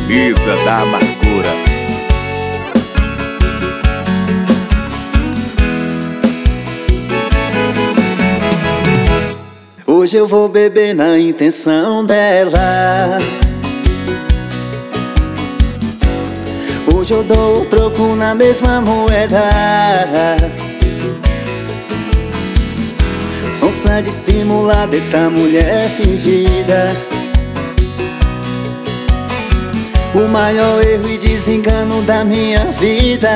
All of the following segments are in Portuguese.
Camisa da Amargura. Hoje eu vou beber na intenção dela. Hoje eu dou o troco na mesma moeda. Sonsa dissimulada, eita mulher fingida. O maior erro e desengano da minha vida.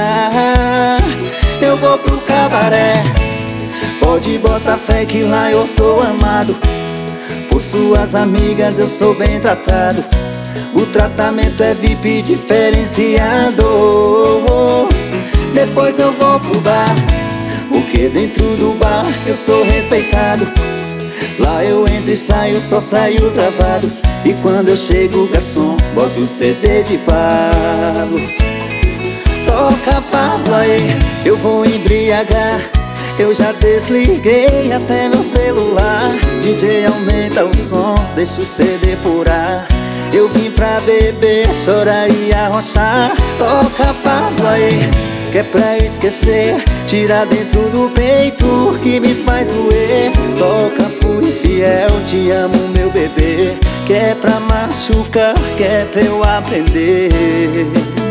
Eu vou pro cabaré, pode botar fé que lá eu sou amado. Por suas amigas eu sou bem tratado. O tratamento é VIP diferenciado. Depois eu vou pro bar, porque dentro do bar eu sou respeitado. Lá eu entro e saio, só saio travado. E quando eu chego, garçom, bota o CD de Pablo. Toca Pablo aí, eu vou embriagar. Eu já desliguei até meu celular. DJ aumenta o som, deixa o CD furar. Eu vim pra beber, chorar e arrochar. Toca Pablo aí, que é pra esquecer. Tira dentro do peito que me faz doer. Toca Fui Fiel, te amo meu bebê. Que é pra machucar, que é pra eu aprender.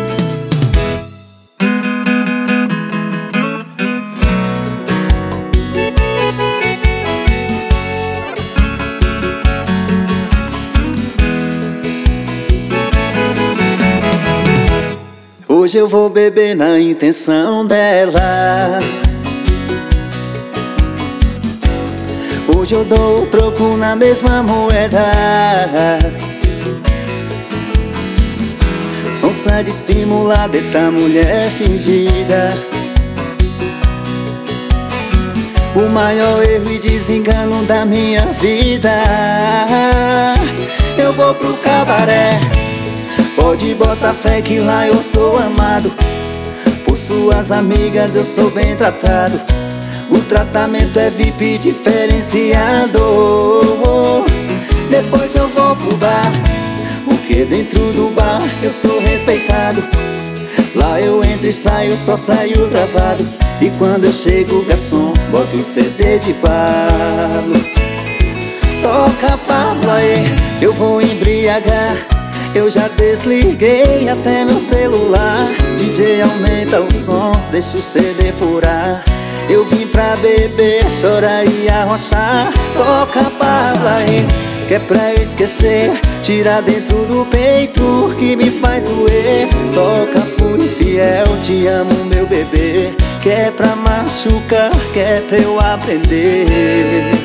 Hoje eu vou beber na intenção dela. Hoje eu dou o troco na mesma moeda. Sonsa dissimulada, eita mulher fingida. O maior erro e desengano da minha vida. Eu vou pro cabaré, pode botar fé que lá eu sou amado. Por suas amigas eu sou bem tratado. O tratamento é VIP diferenciado. Depois eu vou pro bar, porque dentro do bar eu sou respeitado. Lá eu entro e saio, só saio travado. E quando eu chego, garçom, bota o CD de Pablo. Toca Pablo aí, eu vou embriagar. Eu já desliguei até meu celular. DJ aumenta o som, deixa o CD furar. Eu vim pra beber, chorar e arrochar. Toca Pablo aí, que é pra esquecer. Tira dentro do peito que me faz doer. Toca Fui Fiel, te amo meu bebê. Que é pra machucar, que é pra eu aprender.